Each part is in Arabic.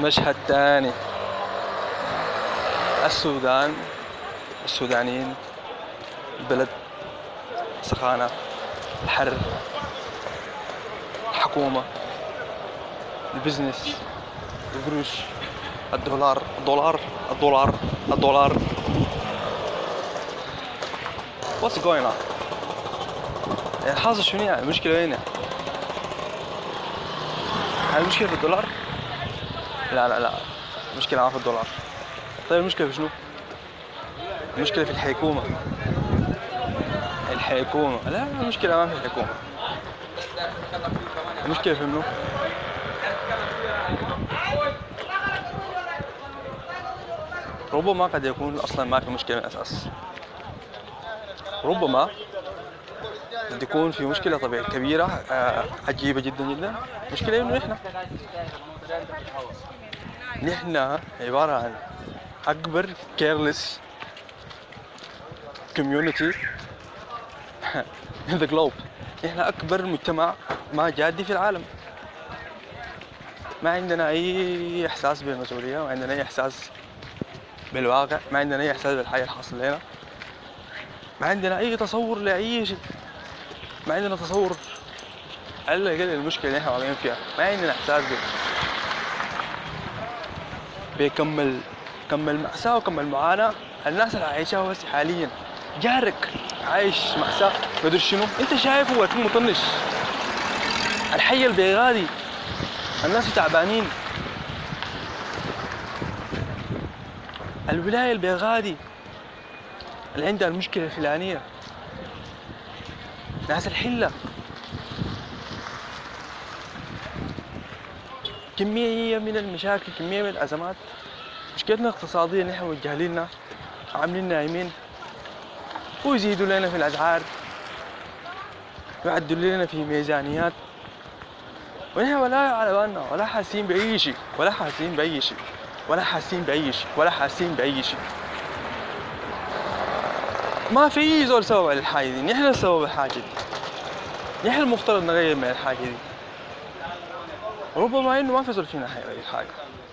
مشهد تاني. السودان، السودانيين بلد سخانة، الحر، الحكومة، البزنس، القروش، الدولار الدولار الدولار الدولار. What's going on؟ يعني حاصل شنو يعني؟ المشكلة وين يعني؟ هل المشكلة في الدولار؟ لا لا لا، المشكلة ما في الدولار. طيب المشكلة في شنو؟ المشكلة في الحكومة. الحكومة لا لا، المشكلة ما في الحكومة. المشكلة في منو؟ ربما قد يكون أصلا ما في مشكلة من الأساس. ربما قد يكون في مشكلة طبيعية كبيرة عجيبة جدا جدا. المشكلة إنه نحن عبارة عن أكبر كيرلس community in the globe. نحن أكبر مجتمع ما جادي في العالم. ما عندنا أي إحساس بالمسؤولية، ما عندنا أي إحساس بالواقع، ما عندنا أي إحساس بالحاجة اللي حاصل لنا، ما عندنا أي تصور لأي شيء، ما عندنا تصور ألا قل المشكلة اللي إحنا واقعين فيها. ما عندنا إحساس بكم المأساة وكم المعاناة الناس اللي عايشاها بس حاليا. جارك عايش مأساة مدري شنو، أنت شايفه هو يكون مطنش. الحي البيغادي الناس تعبانين. الولاية البيغادي اللي عندها المشكلة الفلانية، ناس الحلة كمية من المشاكل، كمية من الأزمات. مشكلتنا اقتصادية، نحن متجاهليننا، عاملين نايمين، ويزيدوا لنا في الأسعار، ويعدلوا لنا في ميزانيات، ونحن ولا على بالنا ولا حاسين بأي شيء، ولا حاسين بأي شيء، ولا حاسين بأي شيء، ولا حاسين بأي شيء. ما في زول سبب للحاجة دي، نحن السبب الحاجة دي، نحن المفترض نغير من الحاجة دي. ربما إنه ما في زول فينا حيغير حاجة.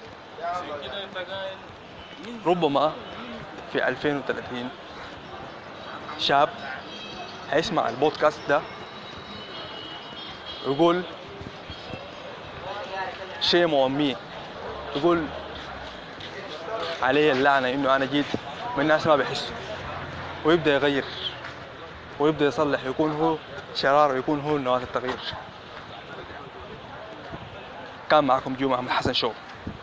ربما في 2030 شاب هيسمع البودكاست ده ويقول شيء مؤمي، يقول علي اللعنة إنه أنا جيت من الناس ما بيحسوا، ويبدأ يغير ويبدأ يصلح، يكون هو شرار ويكون هو نواة التغيير. كان معكم جمعة من حسن شو.